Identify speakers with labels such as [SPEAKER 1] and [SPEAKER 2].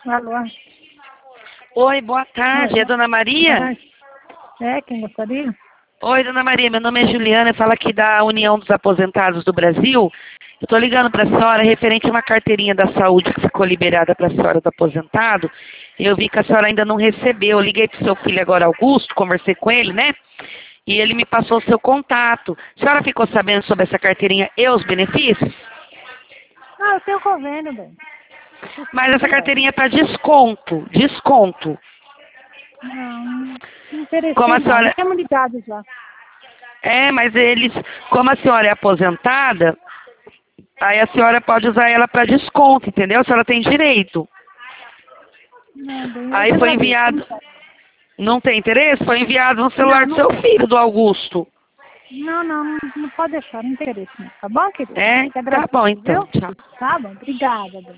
[SPEAKER 1] Alô?
[SPEAKER 2] Oi, boa tarde. É Dona Maria?
[SPEAKER 1] Quem gostaria?
[SPEAKER 2] Oi, Dona Maria. Meu nome é Juliana. Eu falo aqui da União dos Aposentados do Brasil. Eu estou ligando para a senhora referente a uma carteirinha da saúde que ficou liberada para a senhora do aposentado. Eu vi que a senhora ainda não recebeu. Eu liguei para o seu filho agora, Augusto, conversei com ele, né? E ele me passou o seu contato. A senhora ficou sabendo sobre essa carteirinha e os benefícios?
[SPEAKER 1] Eu tenho convênio, bem.
[SPEAKER 2] Mas essa carteirinha é para desconto. Desconto.
[SPEAKER 1] Não interessei
[SPEAKER 2] Como a
[SPEAKER 1] não.
[SPEAKER 2] senhora...
[SPEAKER 1] Eu tenho ligado já.
[SPEAKER 2] Mas eles... Como a senhora é aposentada, aí a senhora pode usar ela para desconto, entendeu? A senhora tem direito.
[SPEAKER 1] Não, bem, eu
[SPEAKER 2] Aí
[SPEAKER 1] te
[SPEAKER 2] foi
[SPEAKER 1] agradeço.
[SPEAKER 2] enviado... Não tem interesse? Foi enviado no celular do
[SPEAKER 1] Não,
[SPEAKER 2] seu filho, do Augusto.
[SPEAKER 1] não pode deixar, não tem interesse. Não. Tá bom, querido?
[SPEAKER 2] É?
[SPEAKER 1] Te
[SPEAKER 2] Tá
[SPEAKER 1] agradeço,
[SPEAKER 2] bom, então.
[SPEAKER 1] viu?
[SPEAKER 2] Tchau.
[SPEAKER 1] Tá bom, obrigada, bem.